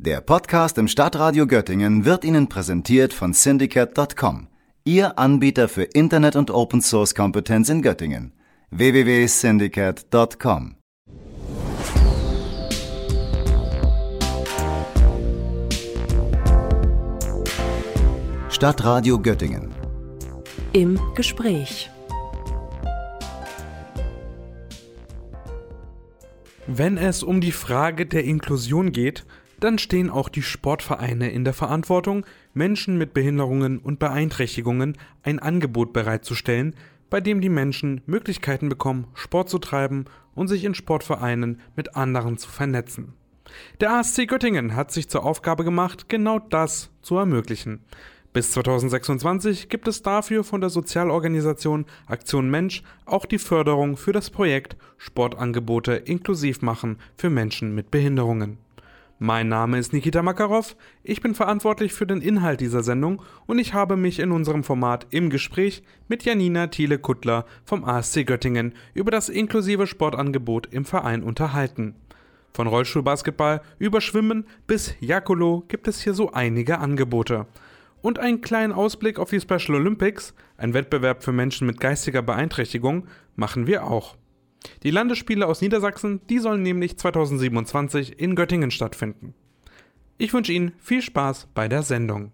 Der Podcast im Stadtradio Göttingen wird Ihnen präsentiert von Syndicate.com, Ihr Anbieter für Internet- und Open-Source-Kompetenz in Göttingen. www.syndicate.com. Stadtradio Göttingen. Im Gespräch. Wenn es um die Frage der Inklusion geht, dann stehen auch die Sportvereine in der Verantwortung, Menschen mit Behinderungen und Beeinträchtigungen ein Angebot bereitzustellen, bei dem die Menschen Möglichkeiten bekommen, Sport zu treiben und sich in Sportvereinen mit anderen zu vernetzen. Der ASC Göttingen hat sich zur Aufgabe gemacht, genau das zu ermöglichen. Bis 2026 gibt es dafür von der Sozialorganisation Aktion Mensch auch die Förderung für das Projekt Sportangebote inklusiv machen für Menschen mit Behinderungen. Mein Name ist Nikita Makarov, ich bin verantwortlich für den Inhalt dieser Sendung und ich habe mich in unserem Format im Gespräch mit Janina Thiele-Kuttler vom ASC Göttingen über das inklusive Sportangebot im Verein unterhalten. Von Rollstuhlbasketball über Schwimmen bis Jakolo gibt es hier so einige Angebote. Und einen kleinen Ausblick auf die Special Olympics, ein Wettbewerb für Menschen mit geistiger Beeinträchtigung, machen wir auch. Die Landesspiele aus Niedersachsen, die sollen nämlich 2027 in Göttingen stattfinden. Ich wünsche Ihnen viel Spaß bei der Sendung.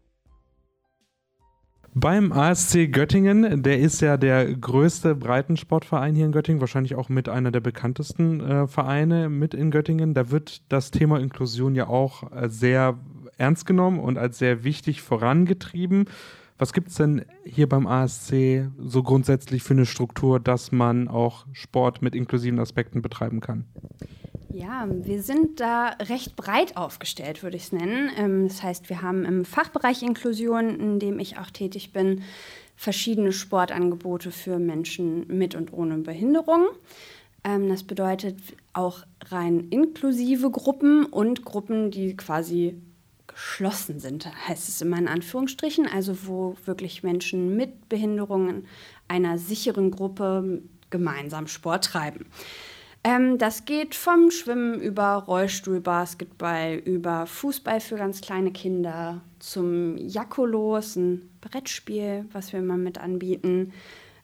Beim ASC Göttingen, der ist ja der größte Breitensportverein hier in Göttingen, wahrscheinlich auch mit einer der bekanntesten Vereine mit in Göttingen. Da wird das Thema Inklusion ja auch sehr ernst genommen und als sehr wichtig vorangetrieben. Was gibt es denn hier beim ASC so grundsätzlich für eine Struktur, dass man auch Sport mit inklusiven Aspekten betreiben kann? Ja, wir sind da recht breit aufgestellt, würde ich es nennen. Das heißt, wir haben im Fachbereich Inklusion, in dem ich auch tätig bin, verschiedene Sportangebote für Menschen mit und ohne Behinderung. Das bedeutet auch rein inklusive Gruppen und Gruppen, die quasi geschlossen sind, heißt es immer in Anführungsstrichen, also wo wirklich Menschen mit Behinderungen einer sicheren Gruppe gemeinsam Sport treiben. Das geht vom Schwimmen über Rollstuhlbasketball, über Fußball für ganz kleine Kinder, zum Jakolo, ein Brettspiel, was wir immer mit anbieten,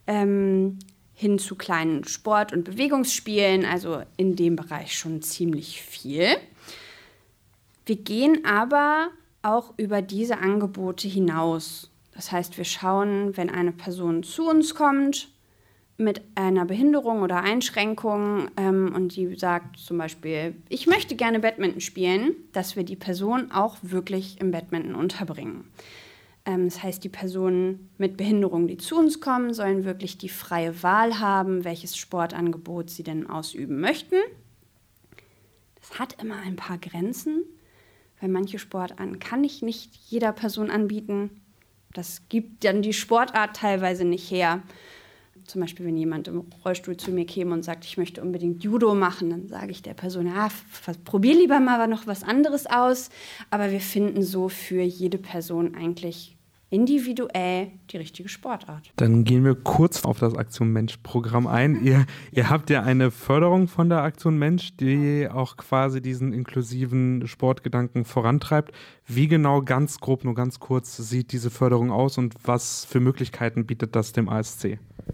hin zu kleinen Sport- und Bewegungsspielen, also in dem Bereich schon ziemlich viel. Wir gehen aber auch über diese Angebote hinaus. Das heißt, wir schauen, wenn eine Person zu uns kommt mit einer Behinderung oder Einschränkung und die sagt zum Beispiel, ich möchte gerne Badminton spielen, dass wir die Person auch wirklich im Badminton unterbringen. Das heißt, die Personen mit Behinderung, die zu uns kommen, sollen wirklich die freie Wahl haben, welches Sportangebot sie denn ausüben möchten. Das hat immer ein paar Grenzen. Weil manche Sportarten kann ich nicht jeder Person anbieten. Das gibt dann die Sportart teilweise nicht her. Zum Beispiel, wenn jemand im Rollstuhl zu mir käme und sagt, ich möchte unbedingt Judo machen, dann sage ich der Person, ja, probier lieber mal noch was anderes aus. Aber wir finden so für jede Person eigentlich individuell die richtige Sportart. Dann gehen wir kurz auf das Aktion Mensch-Programm ein. Ihr habt ja eine Förderung von der Aktion Mensch, die auch quasi diesen inklusiven Sportgedanken vorantreibt. Wie genau, ganz grob, nur ganz kurz, sieht diese Förderung aus und was für Möglichkeiten bietet das dem ASC?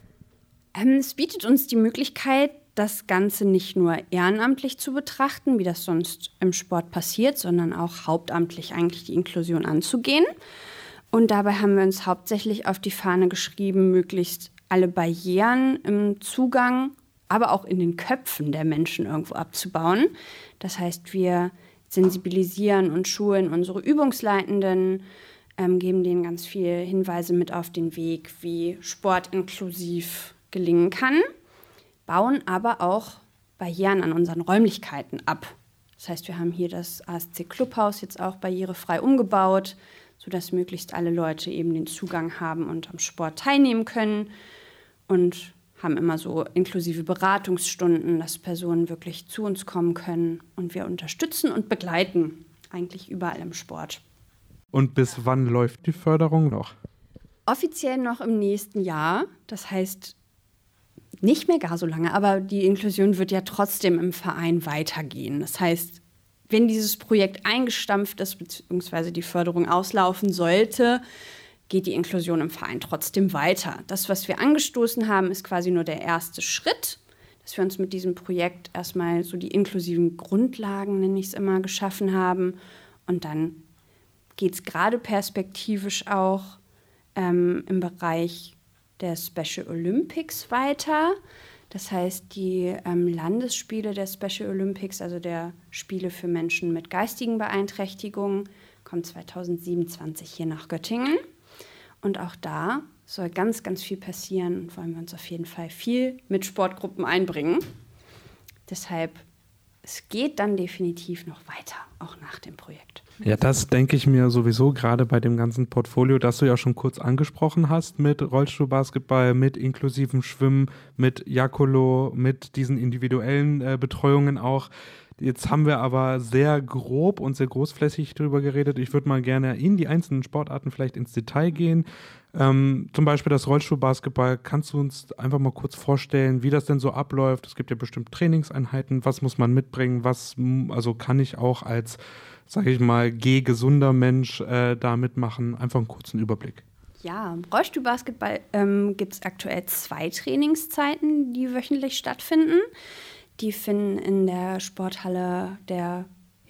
Es bietet uns die Möglichkeit, das Ganze nicht nur ehrenamtlich zu betrachten, wie das sonst im Sport passiert, sondern auch hauptamtlich eigentlich die Inklusion anzugehen. Und dabei haben wir uns hauptsächlich auf die Fahne geschrieben, möglichst alle Barrieren im Zugang, aber auch in den Köpfen der Menschen irgendwo abzubauen. Das heißt, wir sensibilisieren und schulen unsere Übungsleitenden, geben denen ganz viele Hinweise mit auf den Weg, wie Sport inklusiv gelingen kann, bauen aber auch Barrieren an unseren Räumlichkeiten ab. Das heißt, wir haben hier das ASC Clubhaus jetzt auch barrierefrei umgebaut, sodass möglichst alle Leute eben den Zugang haben und am Sport teilnehmen können und haben immer so inklusive Beratungsstunden, dass Personen wirklich zu uns kommen können und wir unterstützen und begleiten, eigentlich überall im Sport. Und bis wann läuft die Förderung noch? Offiziell noch im nächsten Jahr, das heißt nicht mehr gar so lange, aber die Inklusion wird ja trotzdem im Verein weitergehen. Das heißt, wenn dieses Projekt eingestampft ist, beziehungsweise die Förderung auslaufen sollte, geht die Inklusion im Verein trotzdem weiter. Das, was wir angestoßen haben, ist quasi nur der erste Schritt, dass wir uns mit diesem Projekt erstmal so die inklusiven Grundlagen, nenne ich es immer, geschaffen haben. Und dann geht es gerade perspektivisch auch im Bereich der Special Olympics weiter. Das heißt, die Landesspiele der Special Olympics, also der Spiele für Menschen mit geistigen Beeinträchtigungen, kommen 2027 hier nach Göttingen. Und auch da soll ganz, ganz viel passieren und wollen wir uns auf jeden Fall viel mit Sportgruppen einbringen. Deshalb, es geht dann definitiv noch weiter, auch nach dem Projekt. Ja, das denke ich mir sowieso gerade bei dem ganzen Portfolio, das du ja schon kurz angesprochen hast, mit Rollstuhlbasketball, mit inklusivem Schwimmen, mit Jakolo, mit diesen individuellen Betreuungen auch. Jetzt haben wir aber sehr grob und sehr großflächig darüber geredet. Ich würde mal gerne in die einzelnen Sportarten vielleicht ins Detail gehen. Zum Beispiel das Rollstuhlbasketball. Kannst du uns einfach mal kurz vorstellen, wie das denn so abläuft? Es gibt ja bestimmt Trainingseinheiten. Was muss man mitbringen? Also kann ich auch als, sage ich mal, gehgesunder Mensch da mitmachen? Einfach einen kurzen Überblick. Ja, im Rollstuhlbasketball gibt es aktuell 2 Trainingszeiten, die wöchentlich stattfinden. Die finden in der Sporthalle der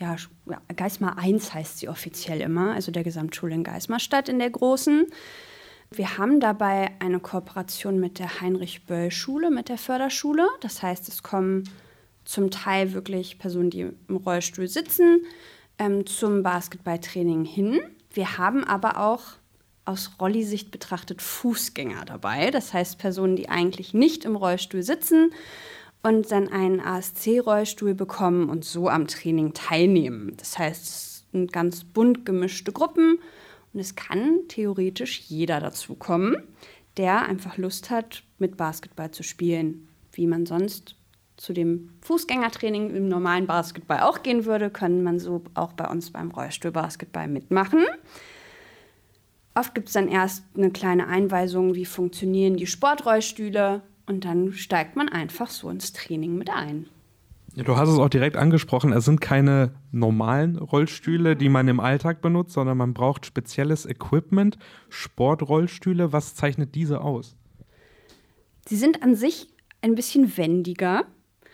Geismar 1 heißt sie offiziell immer, also der Gesamtschule in Geismar statt, in der großen. Wir haben dabei eine Kooperation mit der Heinrich-Böll-Schule, mit der Förderschule. Das heißt, es kommen zum Teil wirklich Personen, die im Rollstuhl sitzen, zum Basketballtraining hin. Wir haben aber auch aus Rolli-Sicht betrachtet Fußgänger dabei. Das heißt, Personen, die eigentlich nicht im Rollstuhl sitzen und dann einen ASC-Rollstuhl bekommen und so am Training teilnehmen. Das heißt, es sind ganz bunt gemischte Gruppen und es kann theoretisch jeder dazu kommen, der einfach Lust hat, mit Basketball zu spielen. Wie man sonst zu dem Fußgängertraining im normalen Basketball auch gehen würde, können man so auch bei uns beim Rollstuhlbasketball mitmachen. Oft gibt es dann erst eine kleine Einweisung, wie funktionieren die Sportrollstühle. Und dann steigt man einfach so ins Training mit ein. Ja, du hast es auch direkt angesprochen, es sind keine normalen Rollstühle, die man im Alltag benutzt, sondern man braucht spezielles Equipment, Sportrollstühle. Was zeichnet diese aus? Sie sind an sich ein bisschen wendiger.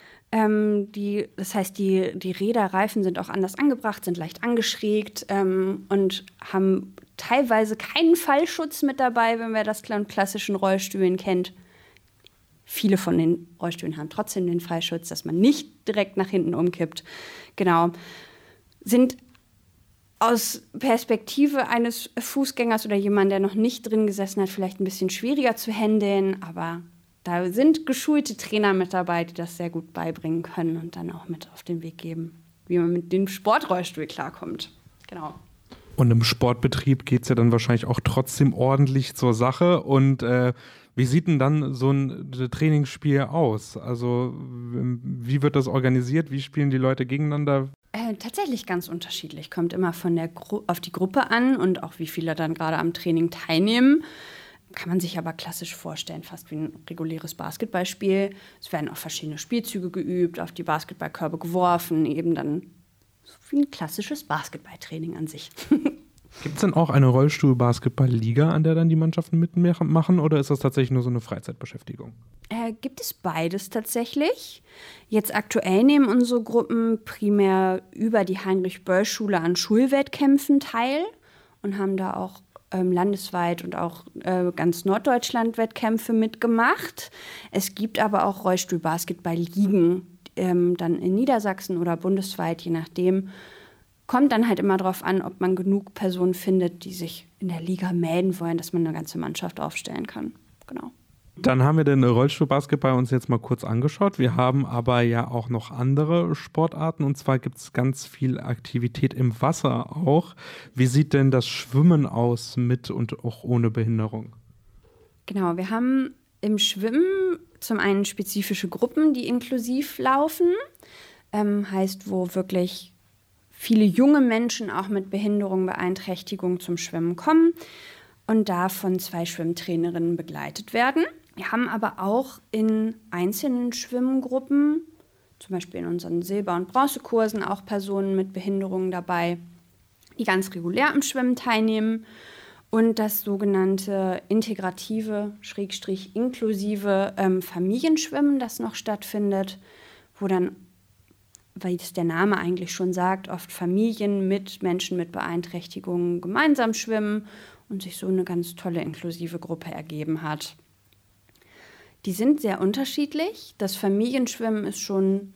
Das heißt, die Räderreifen sind auch anders angebracht, sind leicht angeschrägt und haben teilweise keinen Fallschutz mit dabei, wenn wer das klassischen Rollstühlen kennt. Viele von den Rollstühlen haben trotzdem den Fallschutz, dass man nicht direkt nach hinten umkippt. Genau. Sind aus Perspektive eines Fußgängers oder jemand, der noch nicht drin gesessen hat, vielleicht ein bisschen schwieriger zu handeln, aber da sind geschulte Trainer mit dabei, die das sehr gut beibringen können und dann auch mit auf den Weg geben, wie man mit dem Sportrollstuhl klarkommt. Genau. Und im Sportbetrieb geht es ja dann wahrscheinlich auch trotzdem ordentlich zur Sache. Und wie sieht denn dann so ein Trainingsspiel aus? Also wie wird das organisiert? Wie spielen die Leute gegeneinander? Tatsächlich ganz unterschiedlich. Kommt immer von auf die Gruppe an und auch wie viele dann gerade am Training teilnehmen. Kann man sich aber klassisch vorstellen, fast wie ein reguläres Basketballspiel. Es werden auch verschiedene Spielzüge geübt, auf die Basketballkörbe geworfen, eben dann so wie ein klassisches Basketballtraining an sich. Gibt es denn auch eine Rollstuhl-Basketball-Liga, an der dann die Mannschaften mitmachen, oder ist das tatsächlich nur so eine Freizeitbeschäftigung? Gibt es beides tatsächlich. Jetzt aktuell nehmen unsere Gruppen primär über die Heinrich-Böll-Schule an Schulwettkämpfen teil und haben da auch landesweit und auch ganz Norddeutschland Wettkämpfe mitgemacht. Es gibt aber auch Rollstuhl-Basketball-Ligen, dann in Niedersachsen oder bundesweit, je nachdem. Kommt dann halt immer darauf an, ob man genug Personen findet, die sich in der Liga melden wollen, dass man eine ganze Mannschaft aufstellen kann. Genau. Dann haben wir den Rollstuhlbasketball uns jetzt mal kurz angeschaut. Wir haben aber ja auch noch andere Sportarten und zwar gibt es ganz viel Aktivität im Wasser auch. Wie sieht denn das Schwimmen aus mit und auch ohne Behinderung? Genau, wir haben im Schwimmen zum einen spezifische Gruppen, die inklusiv laufen. Heißt, wo wirklich viele junge Menschen auch mit Behinderung, Beeinträchtigung zum Schwimmen kommen und da von 2 Schwimmtrainerinnen begleitet werden. Wir haben aber auch in einzelnen Schwimmgruppen zum Beispiel in unseren Silber- und Bronzekursen auch Personen mit Behinderungen dabei, die ganz regulär am Schwimmen teilnehmen. Und das sogenannte integrative, inklusive Familienschwimmen, das noch stattfindet, wo dann, weil es der Name eigentlich schon sagt, oft Familien mit Menschen mit Beeinträchtigungen gemeinsam schwimmen und sich so eine ganz tolle inklusive Gruppe ergeben hat. Die sind sehr unterschiedlich. Das Familienschwimmen ist schon,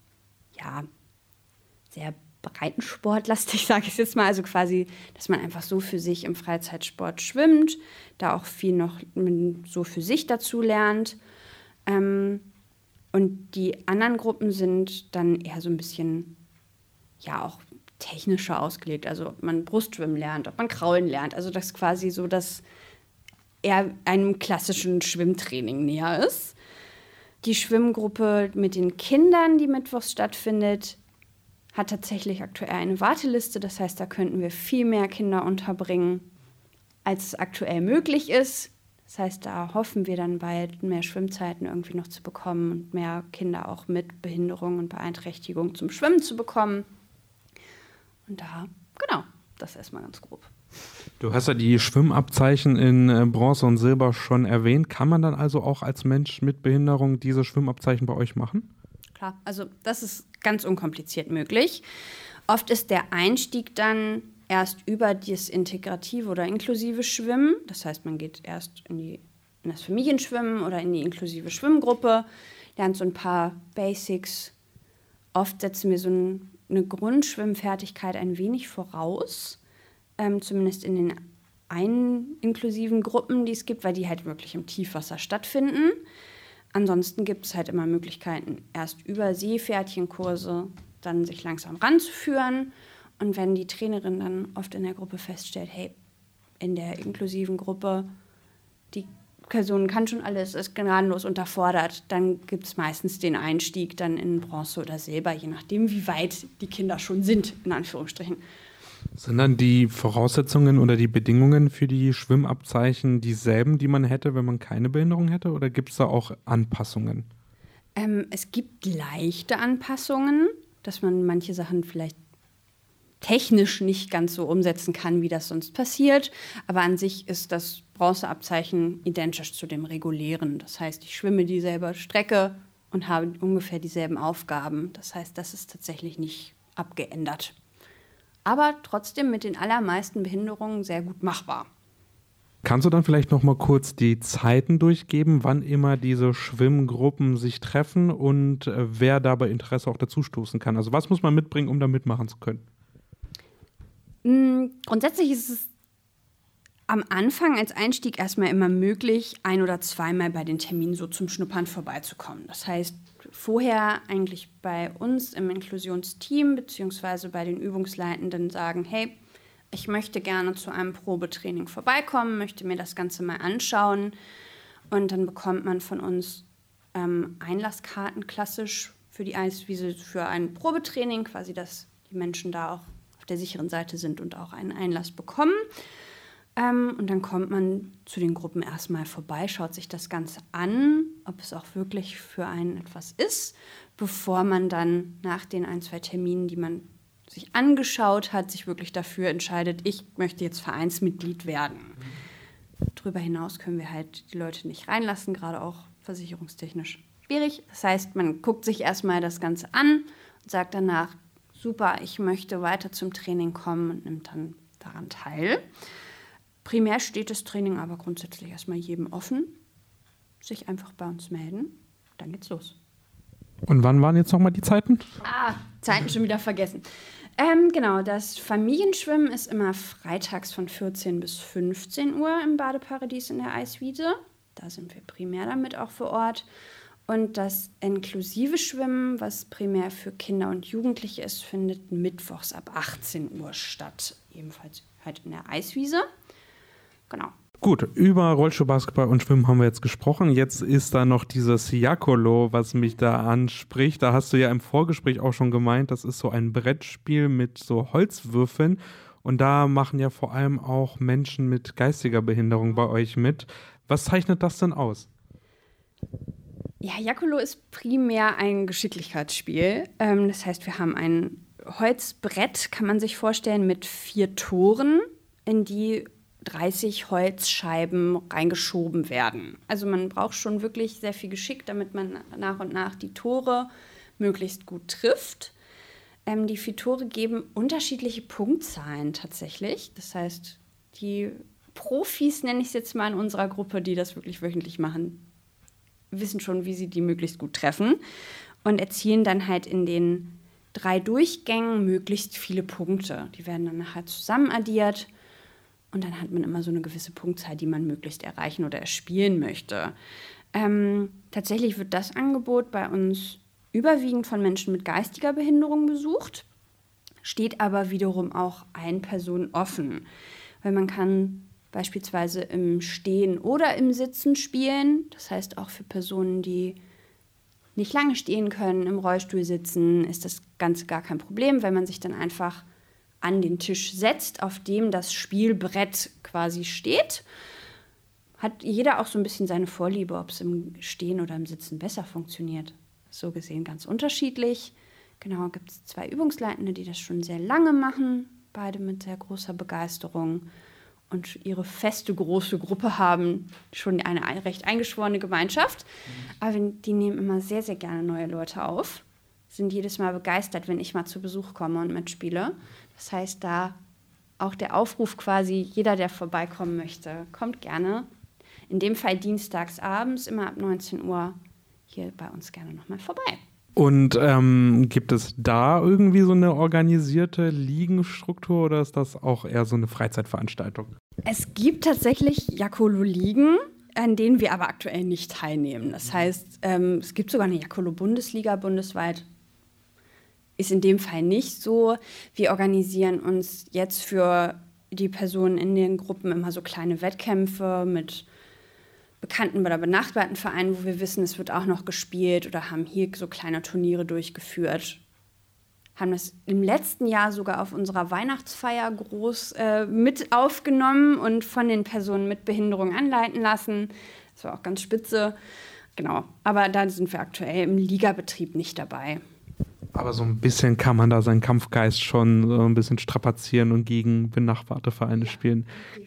sehr breitensportlastig, sage ich jetzt mal. Also quasi, dass man einfach so für sich im Freizeitsport schwimmt, da auch viel noch so für sich dazu lernt. Und die anderen Gruppen sind dann eher so ein bisschen, auch technischer ausgelegt. Also ob man Brustschwimmen lernt, ob man Kraulen lernt. Also das quasi so, dass eher einem klassischen Schwimmtraining näher ist. Die Schwimmgruppe mit den Kindern, die mittwochs stattfindet, hat tatsächlich aktuell eine Warteliste. Das heißt, da könnten wir viel mehr Kinder unterbringen, als es aktuell möglich ist. Das heißt, da hoffen wir dann bald, mehr Schwimmzeiten irgendwie noch zu bekommen und mehr Kinder auch mit Behinderung und Beeinträchtigung zum Schwimmen zu bekommen. Und das erstmal ganz grob. Du hast ja die Schwimmabzeichen in Bronze und Silber schon erwähnt. Kann man dann also auch als Mensch mit Behinderung diese Schwimmabzeichen bei euch machen? Klar, also das ist ganz unkompliziert möglich. Oft ist der Einstieg dann erst über das integrative oder inklusive Schwimmen. Das heißt, man geht erst in das Familienschwimmen oder in die inklusive Schwimmgruppe, lernt so ein paar Basics. Oft setzen wir so eine Grundschwimmfertigkeit ein wenig voraus, zumindest in den einen inklusiven Gruppen, die es gibt, weil die halt wirklich im Tiefwasser stattfinden. Ansonsten gibt es halt immer Möglichkeiten, erst über Seepferdchenkurse dann sich langsam ranzuführen. Und wenn die Trainerin dann oft in der Gruppe feststellt, hey, in der inklusiven Gruppe, die Person kann schon alles, ist gnadenlos unterfordert, dann gibt es meistens den Einstieg dann in Bronze oder Silber, je nachdem, wie weit die Kinder schon sind, in Anführungsstrichen. Sind dann die Voraussetzungen oder die Bedingungen für die Schwimmabzeichen dieselben, die man hätte, wenn man keine Behinderung hätte? Oder gibt es da auch Anpassungen? Es gibt leichte Anpassungen, dass man manche Sachen vielleicht technisch nicht ganz so umsetzen kann, wie das sonst passiert. Aber an sich ist das Bronzeabzeichen identisch zu dem regulären. Das heißt, ich schwimme dieselbe Strecke und habe ungefähr dieselben Aufgaben. Das heißt, das ist tatsächlich nicht abgeändert. Aber trotzdem mit den allermeisten Behinderungen sehr gut machbar. Kannst du dann vielleicht noch mal kurz die Zeiten durchgeben, wann immer diese Schwimmgruppen sich treffen und wer da bei Interesse auch dazu stoßen kann? Also was muss man mitbringen, um da mitmachen zu können? Grundsätzlich ist es am Anfang als Einstieg erstmal immer möglich, 1- oder zweimal bei den Terminen so zum Schnuppern vorbeizukommen. Das heißt, vorher eigentlich bei uns im Inklusionsteam beziehungsweise bei den Übungsleitenden sagen, hey, ich möchte gerne zu einem Probetraining vorbeikommen, möchte mir das Ganze mal anschauen. Und dann bekommt man von uns Einlasskarten klassisch für die Eiswiese für ein Probetraining, quasi, dass die Menschen da auch auf der sicheren Seite sind und auch einen Einlass bekommen. Und dann kommt man zu den Gruppen erstmal vorbei, schaut sich das Ganze an, ob es auch wirklich für einen etwas ist, bevor man dann nach den 1-2 Terminen, die man sich angeschaut hat, sich wirklich dafür entscheidet, ich möchte jetzt Vereinsmitglied werden. Darüber hinaus können wir halt die Leute nicht reinlassen, gerade auch versicherungstechnisch schwierig. Das heißt, man guckt sich erstmal das Ganze an und sagt danach, super, ich möchte weiter zum Training kommen und nimmt dann daran teil. Primär steht das Training aber grundsätzlich erstmal jedem offen. Sich einfach bei uns melden, dann geht's los. Und wann waren jetzt nochmal die Zeiten? Zeiten schon wieder vergessen. Genau, das Familienschwimmen ist immer freitags von 14 bis 15 Uhr im Badeparadies in der Eiswiese. Da sind wir primär damit auch vor Ort. Und das inklusive Schwimmen, was primär für Kinder und Jugendliche ist, findet mittwochs ab 18 Uhr statt. Ebenfalls halt in der Eiswiese. Genau. Gut, über Rollstuhlbasketball und Schwimmen haben wir jetzt gesprochen. Jetzt ist da noch dieses Jakolo, was mich da anspricht. Da hast du ja im Vorgespräch auch schon gemeint, das ist so ein Brettspiel mit so Holzwürfeln. Und da machen ja vor allem auch Menschen mit geistiger Behinderung bei euch mit. Was zeichnet das denn aus? Ja, Yakulo ist primär ein Geschicklichkeitsspiel. Das heißt, wir haben ein Holzbrett, kann man sich vorstellen, mit 4 Toren, in die 30 Holzscheiben reingeschoben werden. Also man braucht schon wirklich sehr viel Geschick, damit man nach und nach die Tore möglichst gut trifft. Die 4 Tore geben unterschiedliche Punktzahlen tatsächlich. Das heißt, die Profis, nenne ich es jetzt mal in unserer Gruppe, die das wirklich wöchentlich machen, wissen schon, wie sie die möglichst gut treffen und erzielen dann halt in den 3 Durchgängen möglichst viele Punkte. Die werden dann nachher zusammen addiert und dann hat man immer so eine gewisse Punktzahl, die man möglichst erreichen oder erspielen möchte. Tatsächlich wird das Angebot bei uns überwiegend von Menschen mit geistiger Behinderung besucht, steht aber wiederum auch allen Personen offen, weil man kann beispielsweise im Stehen oder im Sitzen spielen. Das heißt, auch für Personen, die nicht lange stehen können, im Rollstuhl sitzen, ist das Ganze gar kein Problem, wenn man sich dann einfach an den Tisch setzt, auf dem das Spielbrett quasi steht. Hat jeder auch so ein bisschen seine Vorliebe, ob es im Stehen oder im Sitzen besser funktioniert. So gesehen ganz unterschiedlich. Genau, gibt es 2 Übungsleitende, die das schon sehr lange machen, beide mit sehr großer Begeisterung und ihre feste große Gruppe haben, schon eine recht eingeschworene Gemeinschaft. Aber die nehmen immer sehr, sehr gerne neue Leute auf, sind jedes Mal begeistert, wenn ich mal zu Besuch komme und mitspiele. Das heißt, da auch der Aufruf quasi, jeder, der vorbeikommen möchte, kommt gerne. In dem Fall dienstags abends, immer ab 19 Uhr, hier bei uns gerne nochmal vorbei. Und gibt es da irgendwie so eine organisierte Ligenstruktur oder ist das auch eher so eine Freizeitveranstaltung? Es gibt tatsächlich Yakulo-Ligen, an denen wir aber aktuell nicht teilnehmen. Das heißt, es gibt sogar eine Yakulo-Bundesliga bundesweit. Ist in dem Fall nicht so. Wir organisieren uns jetzt für die Personen in den Gruppen immer so kleine Wettkämpfe mit bekannten oder benachbarten Vereinen, wo wir wissen, es wird auch noch gespielt oder haben hier so kleine Turniere durchgeführt. Haben das im letzten Jahr sogar auf unserer Weihnachtsfeier groß mit aufgenommen und von den Personen mit Behinderung anleiten lassen. Das war auch ganz spitze. Genau, aber da sind wir aktuell im Ligabetrieb nicht dabei. Aber so ein bisschen kann man da seinen Kampfgeist schon so ein bisschen strapazieren und gegen benachbarte Vereine spielen.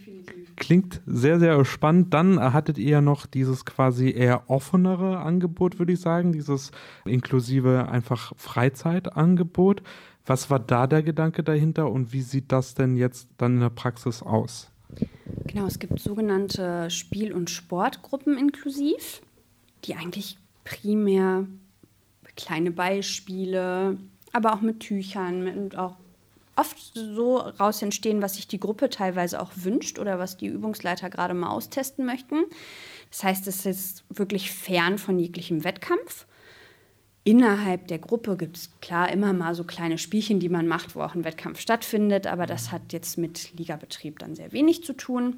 Klingt sehr, sehr spannend. Dann hattet ihr ja noch dieses quasi eher offenere Angebot, würde ich sagen, dieses inklusive einfach Freizeitangebot. Was war da der Gedanke dahinter und wie sieht das denn jetzt dann in der Praxis aus? Genau, es gibt sogenannte Spiel- und Sportgruppen inklusiv, die eigentlich primär kleine Beispiele, aber auch mit Tüchern und auch oft so raus entstehen, was sich die Gruppe teilweise auch wünscht oder was die Übungsleiter gerade mal austesten möchten. Das heißt, es ist wirklich fern von jeglichem Wettkampf. Innerhalb der Gruppe gibt es klar immer mal so kleine Spielchen, die man macht, wo auch ein Wettkampf stattfindet, aber das hat jetzt mit Ligabetrieb dann sehr wenig zu tun.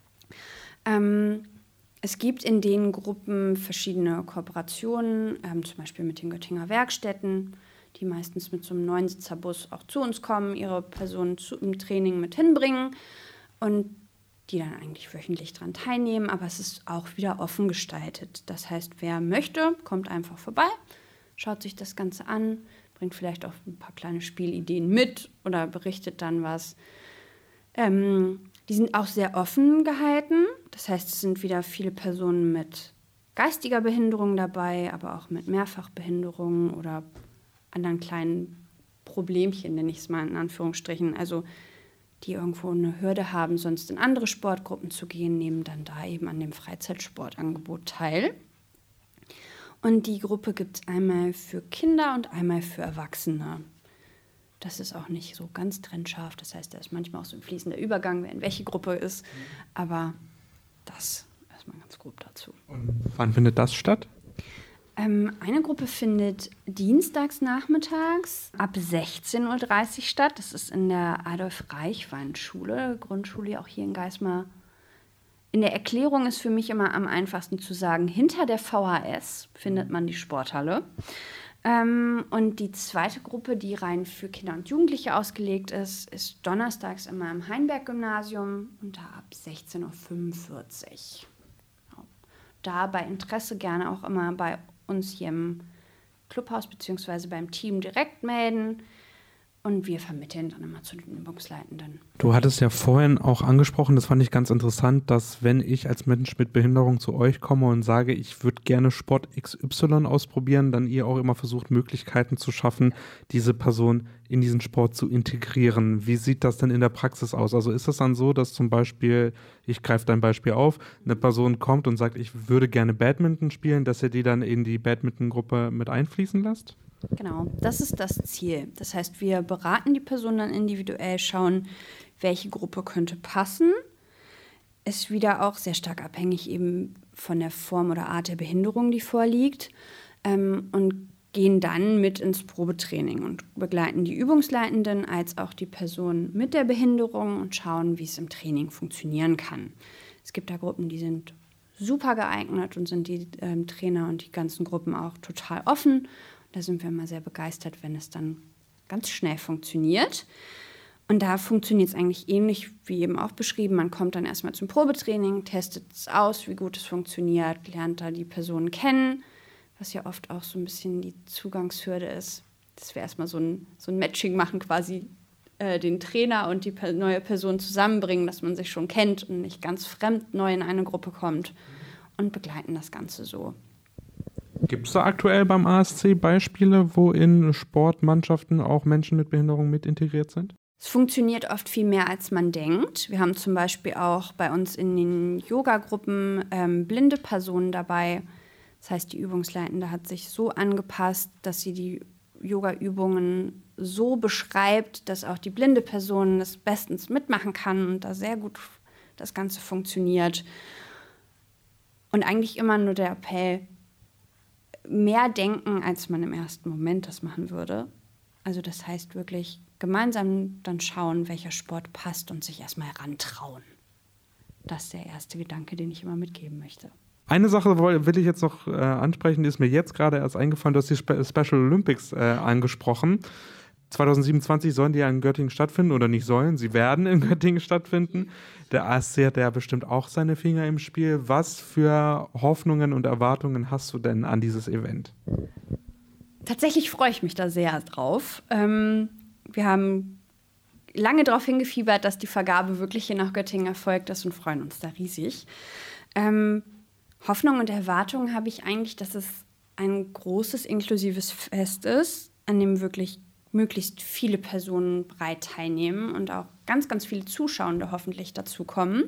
Es gibt in den Gruppen verschiedene Kooperationen, zum Beispiel mit den Göttinger Werkstätten, die meistens mit so einem 9-Sitzer-Bus auch zu uns kommen, ihre Personen im Training mit hinbringen und die dann eigentlich wöchentlich daran teilnehmen. Aber es ist auch wieder offen gestaltet. Das heißt, wer möchte, kommt einfach vorbei, schaut sich das Ganze an, bringt vielleicht auch ein paar kleine Spielideen mit oder berichtet dann was. Die sind auch sehr offen gehalten. Das heißt, es sind wieder viele Personen mit geistiger Behinderung dabei, aber auch mit Mehrfachbehinderungen oder anderen kleinen Problemchen, nenne ich es mal in Anführungsstrichen, also die irgendwo eine Hürde haben, sonst in andere Sportgruppen zu gehen, nehmen dann da eben an dem Freizeitsportangebot teil. Und die Gruppe gibt es einmal für Kinder und einmal für Erwachsene. Das ist auch nicht so ganz trennscharf, das heißt, da ist manchmal auch so ein fließender Übergang, wer in welche Gruppe ist, aber das erstmal ganz grob dazu. Und wann findet das statt? Eine Gruppe findet dienstags nachmittags ab 16:30 Uhr statt. Das ist in der Adolf-Reichwein-Schule, Grundschule auch hier in Geismar. In der Erklärung ist für mich immer am einfachsten zu sagen, hinter der VHS findet man die Sporthalle. Und die zweite Gruppe, die rein für Kinder und Jugendliche ausgelegt ist, ist donnerstags immer im Heinberg-Gymnasium und da ab 16:45 Uhr. Da bei Interesse gerne auch immer bei uns hier im Clubhaus bzw. beim Team direkt melden. Und wir vermitteln dann immer zu den Übungsleitenden. Du hattest ja vorhin auch angesprochen, das fand ich ganz interessant, dass wenn ich als Mensch mit Behinderung zu euch komme und sage, ich würde gerne Sport XY ausprobieren, dann ihr auch immer versucht, Möglichkeiten zu schaffen, diese Person in diesen Sport zu integrieren. Wie sieht das denn in der Praxis aus? Also ist es dann so, dass zum Beispiel, ich greife dein Beispiel auf, eine Person kommt und sagt, ich würde gerne Badminton spielen, dass ihr die dann in die Badminton-Gruppe mit einfließen lasst? Genau, das ist das Ziel. Das heißt, wir beraten die Person dann individuell, schauen, welche Gruppe könnte passen. Ist wieder auch sehr stark abhängig eben von der Form oder Art der Behinderung, die vorliegt. Und gehen dann mit ins Probetraining und begleiten die Übungsleitenden als auch die Person mit der Behinderung und schauen, wie es im Training funktionieren kann. Es gibt da Gruppen, die sind super geeignet und sind die Trainer und die ganzen Gruppen auch total offen. Da sind wir immer sehr begeistert, wenn es dann ganz schnell funktioniert. Und da funktioniert es eigentlich ähnlich wie eben auch beschrieben. Man kommt dann erstmal zum Probetraining, testet es aus, wie gut es funktioniert, lernt da die Personen kennen, was ja oft auch so ein bisschen die Zugangshürde ist. Dass wir erstmal so ein Matching machen, quasi den Trainer und die neue Person zusammenbringen, dass man sich schon kennt und nicht ganz fremd neu in eine Gruppe kommt und begleiten das Ganze so. Gibt es da aktuell beim ASC Beispiele, wo in Sportmannschaften auch Menschen mit Behinderung mit integriert sind? Es funktioniert oft viel mehr, als man denkt. Wir haben zum Beispiel auch bei uns in den Yoga-Gruppen blinde Personen dabei. Das heißt, die Übungsleitende hat sich so angepasst, dass sie die Yoga-Übungen so beschreibt, dass auch die blinde Person das bestens mitmachen kann und da sehr gut das Ganze funktioniert. Und eigentlich immer nur der Appell, mehr denken, als man im ersten Moment das machen würde. Also das heißt wirklich gemeinsam dann schauen, welcher Sport passt und sich erstmal rantrauen. Das ist der erste Gedanke, den ich immer mitgeben möchte. Eine Sache will ich jetzt noch ansprechen, die ist mir jetzt gerade erst eingefallen. Du hast die Special Olympics angesprochen. 2027 sollen die ja in Göttingen stattfinden oder nicht sollen, sie werden in Göttingen stattfinden. Der ASC hat ja bestimmt auch seine Finger im Spiel. Was für Hoffnungen und Erwartungen hast du denn an dieses Event? Tatsächlich freue ich mich da sehr drauf. Wir haben lange darauf hingefiebert, dass die Vergabe wirklich hier nach Göttingen erfolgt ist und freuen uns da riesig. Hoffnung und Erwartungen habe ich eigentlich, dass es ein großes, inklusives Fest ist, an dem wirklich möglichst viele Personen breit teilnehmen und auch ganz, ganz viele Zuschauende hoffentlich dazukommen.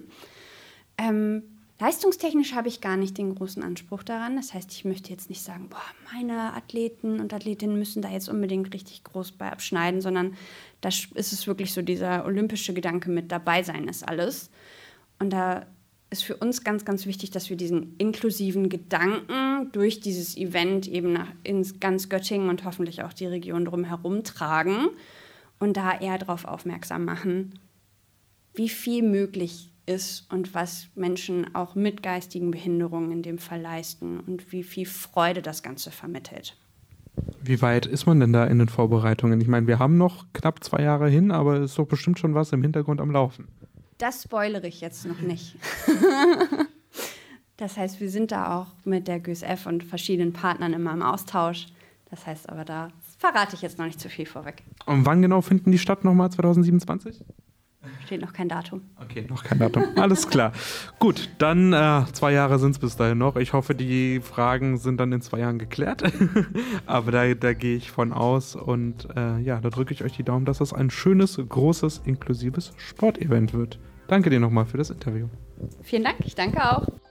Leistungstechnisch habe ich gar nicht den großen Anspruch daran. Das heißt, ich möchte jetzt nicht sagen, meine Athleten und Athletinnen müssen da jetzt unbedingt richtig groß bei abschneiden, sondern da ist es wirklich so, dieser olympische Gedanke mit dabei sein ist alles. Und da ist für uns ganz, ganz wichtig, dass wir diesen inklusiven Gedanken durch dieses Event eben in ganz Göttingen und hoffentlich auch die Region drumherum tragen und da eher darauf aufmerksam machen, wie viel möglich ist und was Menschen auch mit geistigen Behinderungen in dem Fall leisten und wie viel Freude das Ganze vermittelt. Wie weit ist man denn da in den Vorbereitungen? Ich meine, wir haben noch knapp 2 Jahre hin, aber es ist doch bestimmt schon was im Hintergrund am Laufen. Das spoilere ich jetzt noch nicht. Das heißt, wir sind da auch mit der GÖSF und verschiedenen Partnern immer im Austausch. Das heißt aber, da verrate ich jetzt noch nicht zu viel vorweg. Und wann genau finden die statt nochmal, 2027? Steht noch kein Datum. Okay, noch kein Datum. Alles klar. Gut, dann 2 Jahre sind es bis dahin noch. Ich hoffe, die Fragen sind dann in 2 Jahren geklärt. Aber da gehe ich von aus. Und da drücke ich euch die Daumen, dass das ein schönes, großes, inklusives Sportevent wird. Danke dir nochmal für das Interview. Vielen Dank, ich danke auch.